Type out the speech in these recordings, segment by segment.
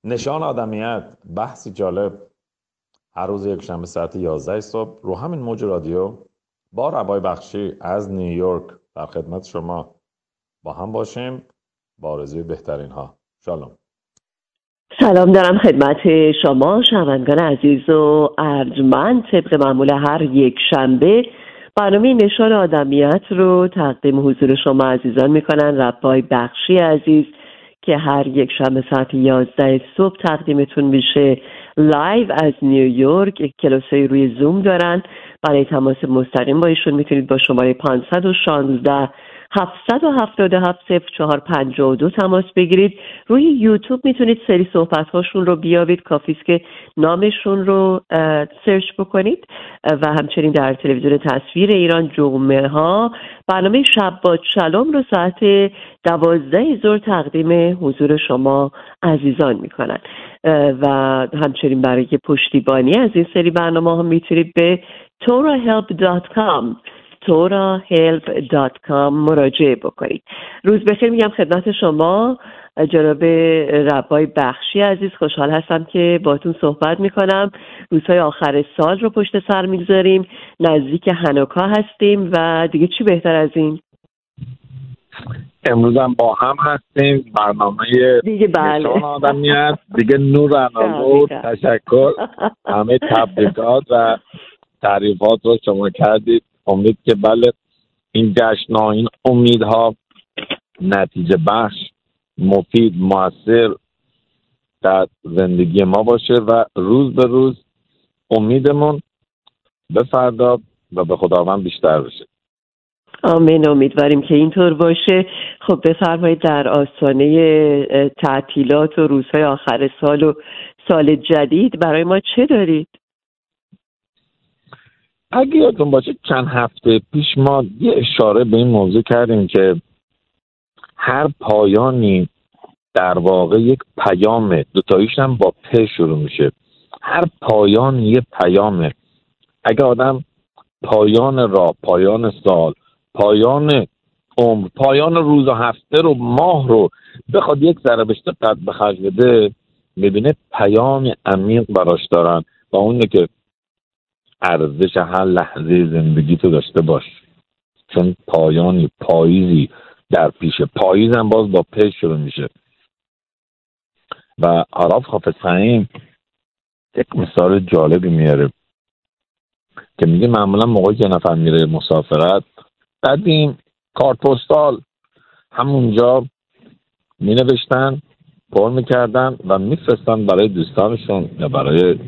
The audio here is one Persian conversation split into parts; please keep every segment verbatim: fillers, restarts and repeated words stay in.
نشان آدمیت، بحثی جالب هر روز یک شنبه ساعت یازده صبح رو همین موج رادیو با ربای بخشی از نیویورک در خدمت شما با هم باشیم با آرزوی بهترین ها. شالوم. سلام دارم خدمت شما شنوندگان عزیز و ارجمند. طبق معمول هر یک شنبه برنامه نشان آدمیت رو تقدیم حضور شما عزیزان میکنن ربای بخشی عزیز که هر یک شنبه ساعت یازده صبح تقدیمتون میشه لایو از نیویورک. یک کلاسای روی زوم دارن. برای تماس مستقیم با ایشون میتونید با شماره پانصد و شانزده هفتصد و هفتاد و هفت صفر چهار پنجاه و دو تماس بگیرید. روی یوتیوب میتونید سری صحبت هاشون رو بیابید، کافیست که نامشون رو سرچ بکنید. و همچنین در تلویزیون تصویر ایران جمعه ها برنامه شب با شلوم رو ساعت دوازده ظهر تقدیم حضور شما عزیزان میکنن. و همچنین برای پشتیبانی از این سری برنامه ها میتونید به تورا هلپ دات کام تورا هلپ دات کام مراجعه بکنید. روز بخیر میگم خدمت شما جناب ربای بخشی عزیز. خوشحال هستم که باتون صحبت میکنم. روزهای آخر سال رو پشت سر میگذاریم، نزدیک هانوکا هستیم و دیگه چی بهتر از این؟ امروز هم با هم هستیم. برنامه دیگه بله. نشان آدمیت دیگه نور انالو. تشکر. همه تبریکات و تعریفات رو شما کردید. امید که بله این جشن‌ها، این امیدها نتیجه بخش، مفید، موثر در زندگی ما باشه و روز به روز امیدمون به فردا و به خداوند بیشتر بشه. آمین. امیدواریم که اینطور باشه. خب بفرمایید در آستانه تعطیلات و روزهای آخر سال و سال جدید برای ما چه دارید؟ اگه یادتون باشه چند هفته پیش ما یه اشاره به این موضوع کردیم که هر پایانی در واقع یک پیامه. دوتاییش هم با پ شروع میشه. هر پایان یه پیامه. اگه آدم پایان راه، پایان سال، پایان عمر، پایان روز و هفته رو، ماه رو بخواد یک ذره بهش دقت به خرج بده، میبینه پیام عمیق براش دارن و اونه که ارزش هر لحظه زندگی تو داشته باش، چون پایانی، پاییزی در پیشه. پاییز هم باز با پیش شروع میشه. و عراف حافظ خیم یک مثال جالبی میاره که میگه معمولا موقعی که نفر میره مسافرت قدیم کارت پستال همونجا می نوشتن، پر میکردن و میفرستن برای دوستانشون یا برای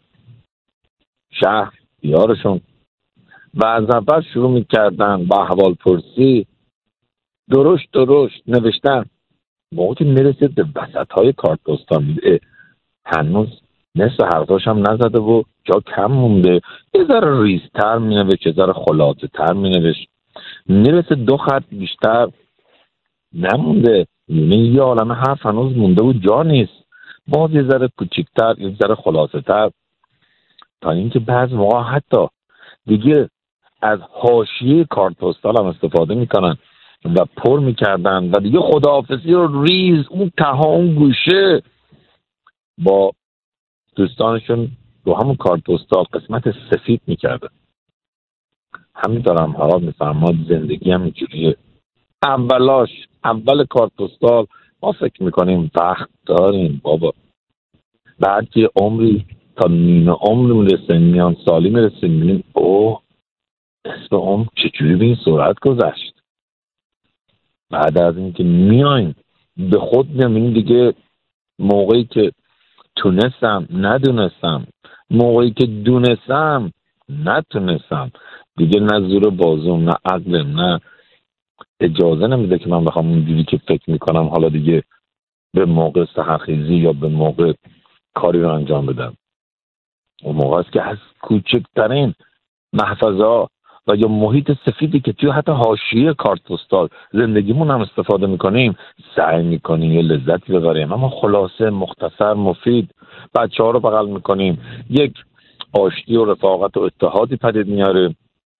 شهر یارشون و از اول شروع میکردن با احوال پرسی، درشت درشت نوشتن. موقعی که میرسید به وسط های کارت پستال میده هنوز نصف حرفاش هم نزده و جا کم مونده، یه ذره ریزتر مینوشت، یه ذره خلاصه تر مینوشت. میرسه دو خط بیشتر نمونده، یعنی یه عالمه حرف هنوز مونده و جا نیست، باز یه ذره کوچیکتر، یه ذره خلاصه تر، تا اینکه بعض موقع حتی دیگه از حاشیه کارت پستال هم استفاده میکنن و پر میکردن و دیگه خداحافظی رو ریز اون ته اون گوشه با دوستانشون رو همون کارت پستال قسمت سفید میکردن. همین دارم حالا میفهماد زندگی هم اینجوریه. اولاش اول کارت پستال ما فکر میکنیم وقت داریم بابا، بعد که عمری تا نیمه عمر میرسه، میان سالی میرسه، میبینیم اوه نصف عمر چجوری به این سرعت گذشت. بعد از اینکه میایم به خود میبینیم دیگه موقعی که تونستم ندونستم، موقعی که دونستم نتونستم، دیگه نه زور بازوم نه عقلم نه اجازه نمیده که من بخوام اونجوری که فکر میکنم حالا دیگه به موقع سحرخیزی یا به موقع کاری رو انجام بدم. اون موقع است که از کوچکترین محفظه و یا محیط سفیدی که توی حتی حاشیه کارت پستال زندگیمون هم استفاده میکنیم سعی میکنیم یه لذتی ببریم، اما خلاصه مختصر مفید. بچه ها رو بغل میکنیم، یک آشتی و رفاقت و اتحادی پدید میاره.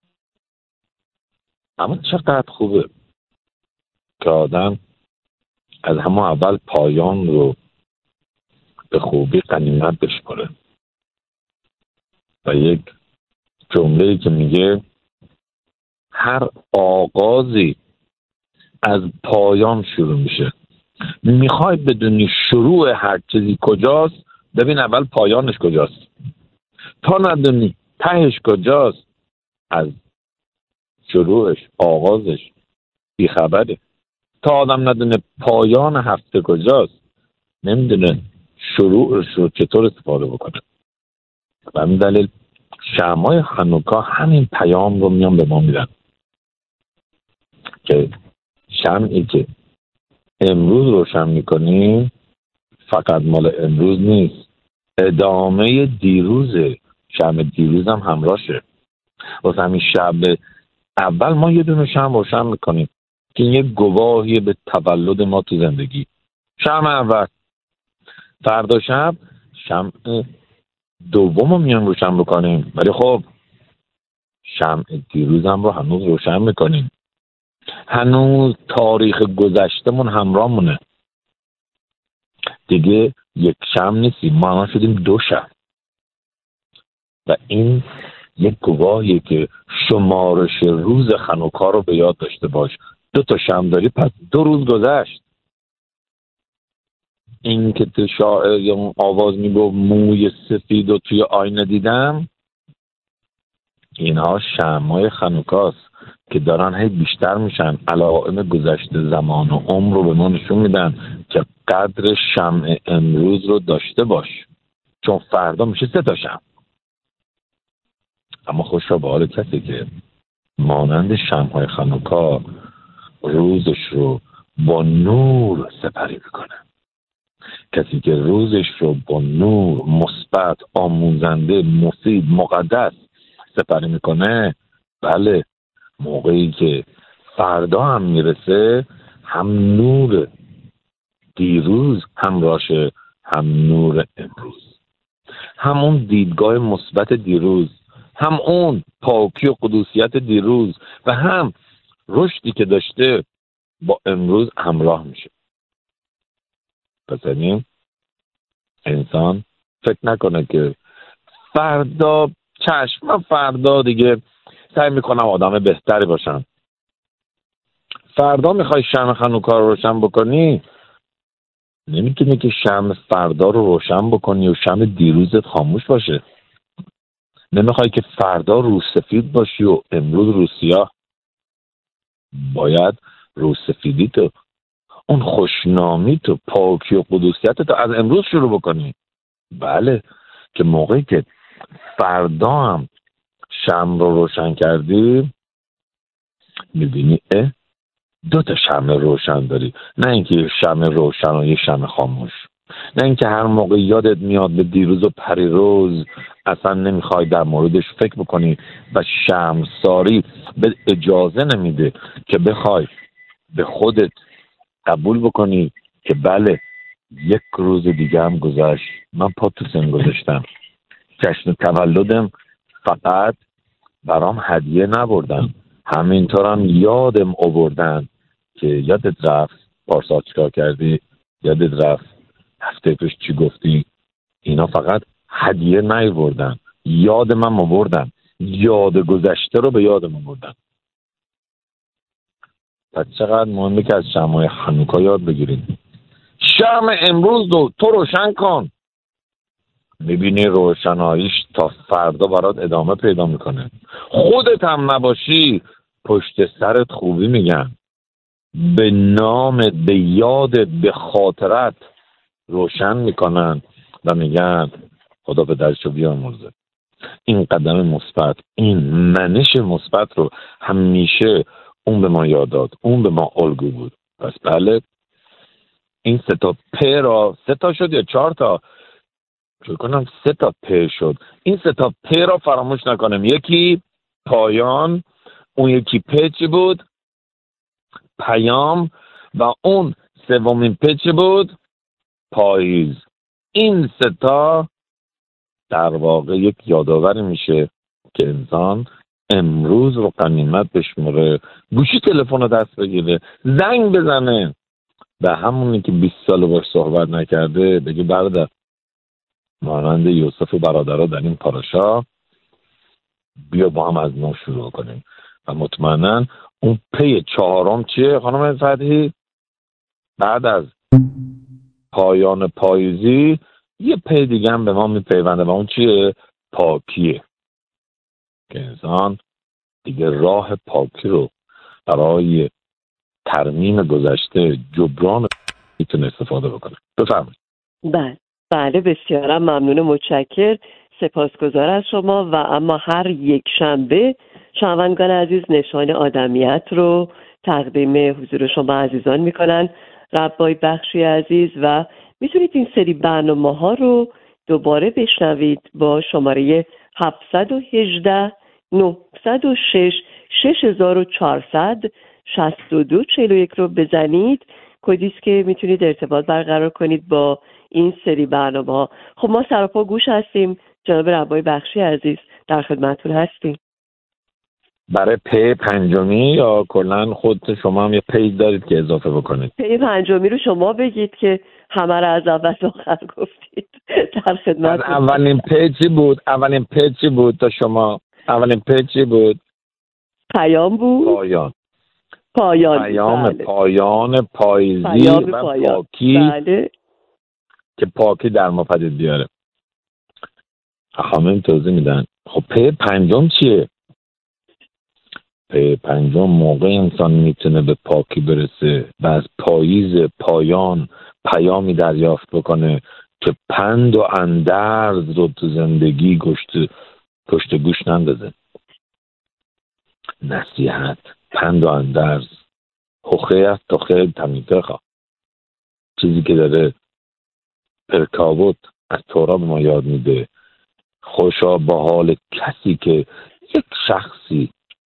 اما چقدر خوبه که آدم از همون اول پایان رو به خوبی غنیمت بشمره. و یک جمله‌ای که میگه هر آغازی از پایان شروع میشه. میخوای بدونی شروع هر چیزی کجاست؟ ببین اول پایانش کجاست. تا ندونی تهش کجاست، از شروعش، آغازش بیخبره. تا آدم ندونه پایان هفته کجاست، نمیدونه شروعش رو چطور استفاده بکنه. و همین دلیل شمعای هانوکا همین پیام رو میان به ما میدن که شمعی که امروز روشن میکنی فقط مال امروز نیست، ادامه دیروزه. شمع دیروز هم همراهشه. واسه همین شب اول ما یه دونه شمع روشن میکنیم که یه گواهی به تولد ما تو زندگی. شمع اول. فردا شب شمع دوم رو میان روشن بکنیم، ولی خب شمع دیروز هم رو هنوز روشن میکنیم. هنوز تاریخ گذشتمون همراه مونه. دیگه یک شمع نیستیم، ما الان شدیم دو شمع. و این یک گواهیه که شمارش روز خانوکا رو به یاد داشته باش. دو تا شمع داری، پس دو روز گذشت. این که تو شاعر یا اون آواز میگو موی سفید و توی آینه دیدم، اینها شمعای خانوکاست که دارن هی بیشتر میشن. علائم گذشته زمان و عمر رو به ما نشون میدن که قدر شمع امروز رو داشته باش، چون فردا میشه سه تا شمع. اما خوش را به حال کسی که مانند شمع‌های خانوکا روزش رو با نور سپری میکنه. کسی که روزش رو با نور مثبت، آموزنده، مفید، مقدس سپری میکنه، بله، موقعی که فردا هم میرسه هم نور دیروز همراهشه، هم نور امروز. همون دیدگاه مثبت دیروز، هم اون پاکی و قدوسیت دیروز و هم رشدی که داشته با امروز همراه میشه. پس این انسان فکر نکنه که فردا چشم من فردا دیگه سعی میکنم آدم بهتری باشم. فردا میخوای شمع خانوکا رو روشن بکنی، نمیتونی که شمع فردا رو روشن بکنی و شمع دیروزت خاموش باشه. نمیخوای که فردا رو سفید باشی و امروز رو سیاه. باید رو سفیدی تو، اون خوشنامی تو، پاکی و قدوسیت تو از امروز شروع بکنی. بله، که موقعی که فردا هم شمع رو روشن کردی میبینی اه دو تا شمع روشن داری، نه اینکه یه شمع روشن و یه شمع خاموش. نه اینکه هر موقع یادت میاد به دیروز و پریروز اصلا نمیخوای در موردش فکر بکنی و شمعساری به اجازه نمیده که بخوای به خودت قبول بکنی که بله یک روز دیگه هم گذشت، من پا تو سن گذاشتم. جشن تولدم فقط برام هدیه نبردن، همینطورم یادم آوردن که یادت رفت پارسال چیکار کردی، یادت رفت هفته پیش چی گفتی. اینا فقط هدیه نیاوردن، یاد من آوردن، یاد گذشته رو به یادم آوردن. پس چقدر مهمه که از شمعای هانوکا یاد بگیریم. شمع امروز رو تو روشن کن، میبینی روشناییش تا فردا برات ادامه پیدا میکنه. خودت هم نباشی پشت سرت خوبی میگن، به نامت، به یادت، به خاطرت روشن میکنن و میگن خدا پدرشو بیامرزه. این قدم مثبت، این منش مثبت رو همیشه اون به ما یاد داد، اون به ما الگو بود. پس بله، این سه تا پ را، سه تا شد یا چهار تا، فکر کنم سه تا پ شد. این سه تا پ را فراموش نکنیم. یکی پایان، اون یکی پ چی بود؟ پیام. و اون سومین پ چی بود؟ پاییز. این سه تا در واقع یک یادآوری میشه که انسان امروز رو غنیمت بشمره، گوشی تلفن رو دست بگیره، زنگ بزنه به همونی که بیست سال باش صحبت نکرده، بگه برادر مانند یوسف و برادرها در این پاراشا، بیا با هم از نو شروع کنیم. و مطمئنا اون پی چهارم چیه خانم فتحی؟ بعد از پایان پاییزی یه پی دیگه هم به ما میپیونده و اون چیه؟ پاکیه. که انسان دیگه راه پاکی رو برای ترمیم گذشته، جبران میتونه استفاده بکنه. بفرمایید. بله بله بسیارم ممنون، متشکر، سپاسگزار از شما. و اما هر یک شنبه شنوندگان عزیز نشان آدمیت رو تقدیم حضور شما عزیزان میکنن ربای بخشی عزیز، و میتونید این سری برنامه ها رو دوباره بشنوید با شماره هفت یک هشت نه صفر شش شش چهار شش دو چهار یک رو بزنید. کدی است که میتونید ارتباط برقرار کنید با این سری برنامه ها. خب ما سراپا گوش هستیم. جناب ربای بخشی عزیز در خدمتتون هستیم. برای پی پنجمی یا کلا خود شما هم یه پی دارید که اضافه بکنید؟ پی پنجمی رو شما بگید که همه رو از اول تا آخر گفتید. در خدمت. اولین پی چی بود؟ اولین پی چی بود تا شما؟ اولین پی چی بود؟ پیام بود. پایان. پایان. پیام بله. پایان پاییزی پیام و پایان. پاکی. بله. که پاکی در ما پدید بیاره. همین توضیح میدن. خب پی پنجم چیه؟ پی پنجم موقع انسان میتونه به پاکی برسه و از پاییز پایان پیامی دریافت بکنه که پند و اندرز رو تو زندگی گشت پشت گوش نندازه. نصیحت، پند و اندرز، حقه است تا خیلی تمیزه خواه. چیزی که داره پرکاوت از تورا به ما یاد میده. خوشا با حال کسی که یک شخصی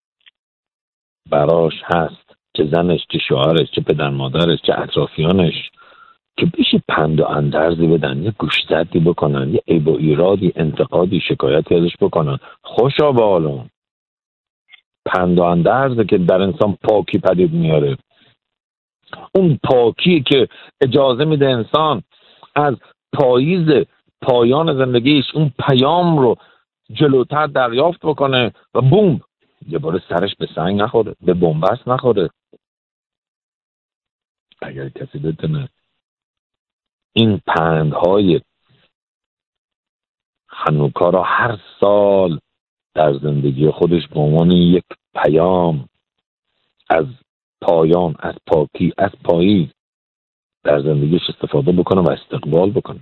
براش هست، چه زنش، چه شوهرش، چه پدر مادرش، چه اطرافیانش، که بشه پند و اندرزی بدن، یه گوشزدی بکنن، یه عیب و ایرادی، انتقادی، شکایتی ازش بکنن. خوشا با حال اون پند و اندرزه که در انسان پاکی پدید میاره. اون پاکی که اجازه میده انسان از پاییز پایان زندگیش اون پیام رو جلوتر دریافت بکنه و بوم یه بار سرش به سنگ نخوره، به بنبست نخوره. اگر کسی بتونه این پندهای هانوکا را هر سال در زندگی خودش به عنوان یک پیام از پایان، از پاکی، از پاییز در زندگیش استفاده بکنه و استقبال بکنه،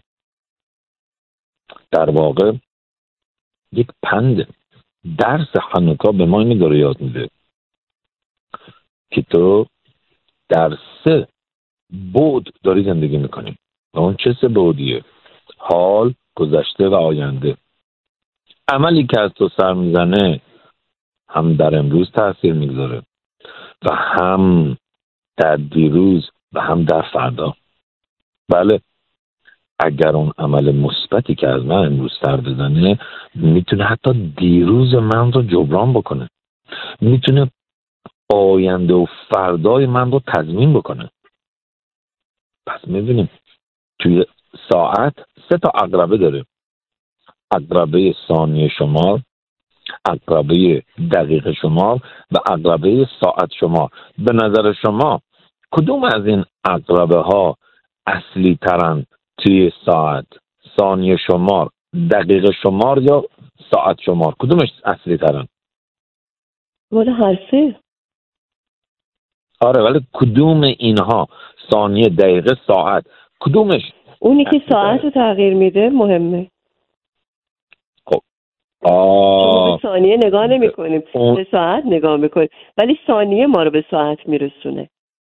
در واقع یک پند درس هانوکا به ما اینو داره یاد میده که تو در سه بعد داری زندگی میکنی. و اون چه سه بعدیه؟ حال، گذشته و آینده. عملی که از تو سر میزنه هم در امروز تاثیر میگذاره و هم در دیروز و هم در فردا. بله، اگر اون عمل مثبتی که از من امروز سر بزنه میتونه حتی دیروز من رو جبران بکنه، میتونه آینده و فردای من رو تضمین بکنه. پس میبینیم توی ساعت سه تا عقربه داره: عقربه ثانیه شمار، عقربه دقیقه شمار و عقربه ساعت شمار. به نظر شما کدوم از این عقربه ها اصلی ترن توی ساعت؟ ثانیه شمار، دقیقه شمار یا ساعت شمار؟ کدومش اصلی ترن؟ ولی هر سه. آره، ولی کدوم اینها، ثانیه، دقیقه، ساعت، کدومش؟ اونی که ساعت رو تغییر میده مهمه. خب آه. به ثانیه نگاه نمی کنیم، اون... به ساعت نگاه میکنیم، ولی ثانیه ما رو به ساعت میرسونه.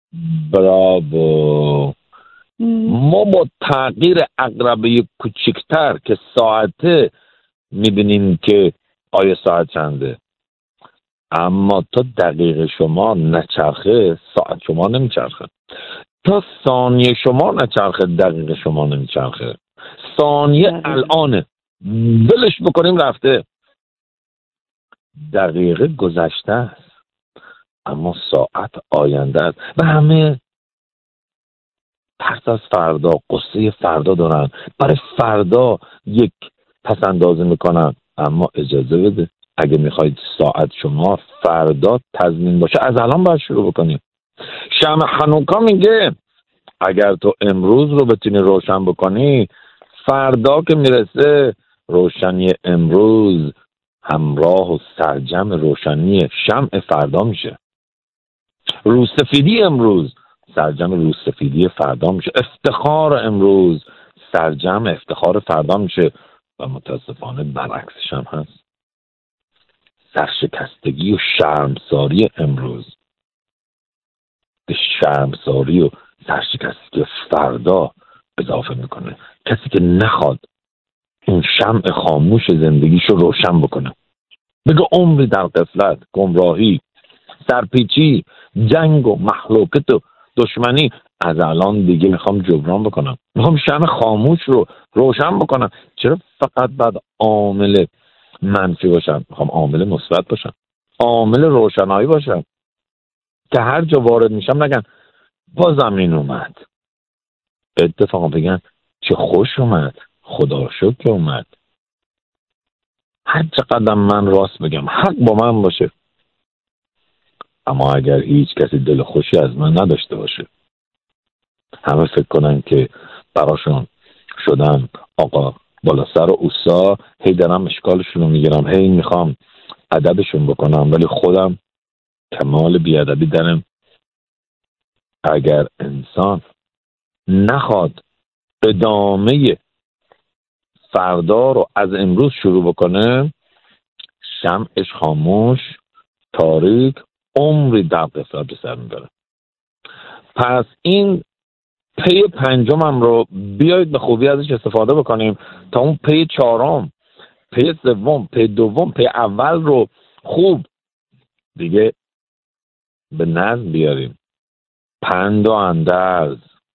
براو. ما با تغییر عقربه کوچکتر که ساعته میبینیم که آیا ساعت چنده، اما تا دقیقه شما نچرخه ساعت شما نمیچرخه، تا ثانیه شما نچرخه دقیقه شما نمیچرخه. ثانیه الانه، دلش بکنیم رفته، دقیقه گذشته است، اما ساعت آینده است. و همه ترس از فردا، قصه فردا دارن، برای فردا یک پس اندازی میکنن. اما اجازه بده، اگه میخواید ساعت شما فردا تضمین باشه از الان باید شروع بکنیم. شمع خانوکا میگه اگر تو امروز رو بتونی روشن بکنی، فردا که میرسه روشنی امروز همراه و سرجم روشنی شمع فردا میشه. روسفیدی امروز سرجم روسفیدی فردا میشه. افتخار امروز سرجم افتخار فردا میشه. و متاسفانه برعکسش هم هست. سرشکستگی و شرمساری امروز به شرمساری و سرشکستگی فردا اضافه میکنه. کسی که نخواد اون شمع خاموش زندگیشو روشن بکنه، بگه عمری در غفلت، گمراهی، سرپیچی، جنگ و مخلوقت و دشمنی، از الان دیگه میخوام جبران بکنم، میخوام شمع خاموش رو روشن بکنم. چرا فقط بعد عامل منفی باشم؟ میخوام عامل مثبت باشم، عامل روشنایی باشم که هر جا وارد میشم نگن بازم این اومد، اتفاقا بگن چه خوش اومد، خدا شکر اومد. هر چقدر من راست بگم، حق با من باشه، اما اگر هیچ کسی دل خوشی از من نداشته باشه، همه فکر کنن که براشون شدن آقا بالا سر و اوسا، هی دارم اشکالشون رو میگیرم، هی میخوام ادبشون بکنم، ولی خودم کمال بیادبی دارم. اگر انسان نخواد ادامه فردا رو از امروز شروع بکنه، شمعش خاموش، تاریک، عمری در غفلت به سر میبره. پس این پی پنجمم رو بیایید به خوبی ازش استفاده بکنیم تا اون پی چهارم، پی سوم، پی دوم، پی اول رو خوب دیگه به نظم بیاریم. پند و اندرز،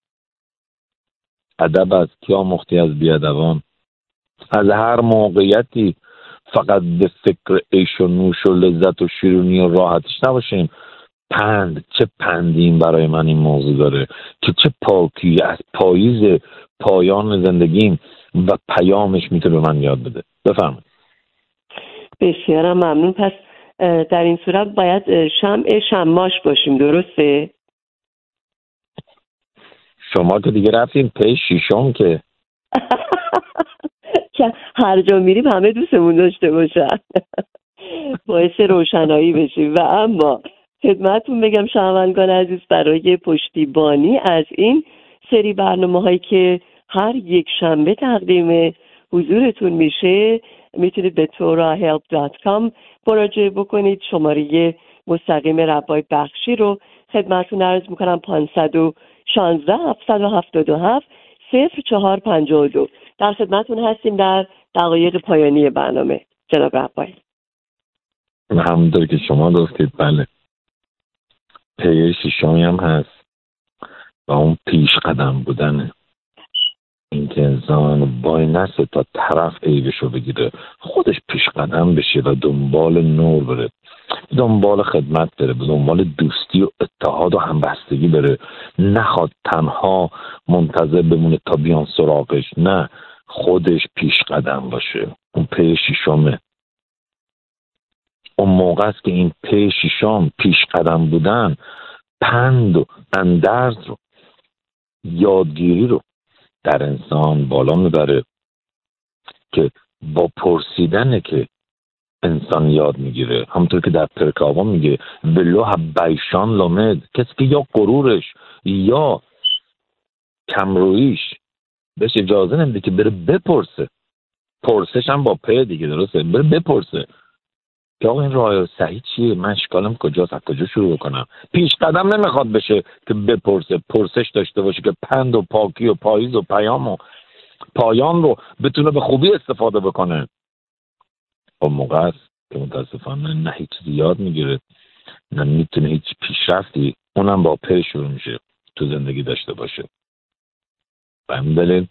ادب از کیا مختی از بیادبان. از هر موقعیتی فقط به فکر عیش و نوش و لذت و شیرینی و راحتش نباشیم. پند، چه پندیم برای من این موضوع داره که چه پاکی از پاییز پایان زندگیم و پیامش میتونه به من یاد بده. بفرمایید. بسیارم ممنون. پس در این صورت باید شمع شماش باشیم، درسته؟ شما که دیگه رفتیم پی شیشم که که هر جا میریم همه دوستمون داشته باشن باعث روشنایی بشیم. و اما خدمتتون بگم شنوندگان عزیز، برای پشتیبانی از این سری برنامه هایی که هر یک شنبه تقدیم حضورتون میشه، میتونید به تورا هلپ دات کام مراجعه بکنید. شماره مستقیم ربای بخشی رو خدمتتون عرض میکنم: پانصد و شانزده هفتصد و هفتاد و هفت صفر چهار پنجاه و دو. در خدمتتون هستیم در دقایق پایانی برنامه جناب ربای. همونطور که شما گفتید، بله، پی شیشمی هم هست و اون پیش قدم بودنه. این که انسان وای نسه تا طرف عیبشو بگیره، خودش پیش قدم بشه و دنبال نور بره، دنبال خدمت بره، به دنبال دوستی و اتحاد و همبستگی بره. نخواد تنها منتظر بمونه تا بیان سراغش، نه، خودش پیش قدم باشه. اون پی شیشمه. اون موقع است که این پی شیشم، پیش قدم بودن، پند و اندرز رو، یادگیری رو در انسان بالا میبره که با پرسیدنه که انسان یاد میگیره. همونطور که در پرکاوا میگه ولو بیشان لامد، کسی که یا غرورش یا کمرویش بهش اجازه نمیده که بره بپرسه، پرسش هم با په دیگه، درسته، بره بپرسه که آقا این راه صحیح چیه، من اشکالم کجاست، از کجا شروع کنم. پیش قدم نمیخواد بشه که بپرسه، پرسش داشته باشه که پند و پاکی و پاییز و پیام و پایان رو بتونه به خوبی استفاده بکنه. اون موقع است که متاسفانه نه هیچ زیاد میگیره، نه میتونه هیچ پیشرفتی اونم با په شروع میشه تو زندگی داشته باشه. و همین دلیل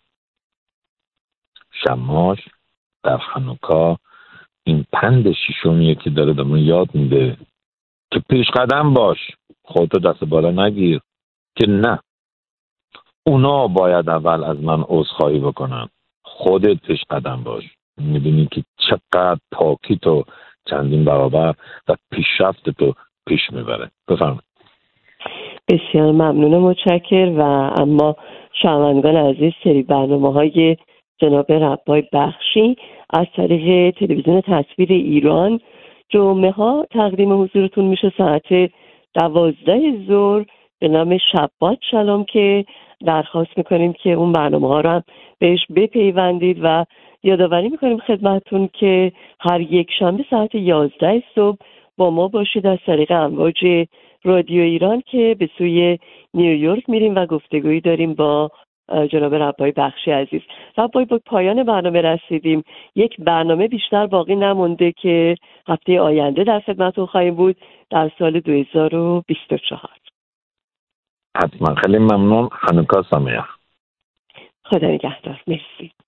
شماش در خانوکا این پند شیشمیه که داره دمون یاد میده که پیش قدم باش، خودتو دست بالا نگیر که نه، اونا باید اول از من عذرخواهی بکنن، خودت پیش قدم باش، میبینی که چقدر پاکی تو چندین برابر و پیشرفت تو پیش میبره. بفرمایید. بسیار ممنونم، متشکر. و اما شنوندگان عزیز، سری برنامه های جناب ربای بخشی از طریق تلویزیون تصویر ایران جمعه ها تقدیم حضورتون میشه ساعت دوازده ظهر به نام شبات شلوم، که درخواست میکنیم که اون برنامه ها رو هم بهش بپیوندید و یادآوری میکنیم خدمتتون که هر یک شنبه ساعت یازده صبح با ما باشید از طریق امواج رادیو ایران که به سوی نیویورک میریم و گفتگویی داریم با جناب ربای بخشی عزیز. ربای، با پایان برنامه رسیدیم. یک برنامه بیشتر باقی نمونده که هفته آینده در خدمتتون خواهیم بود در سال دو هزار و بیست و چهار. حتما. خیلی ممنون. هانوکا سامیه. خدا نگهدار. مرسی.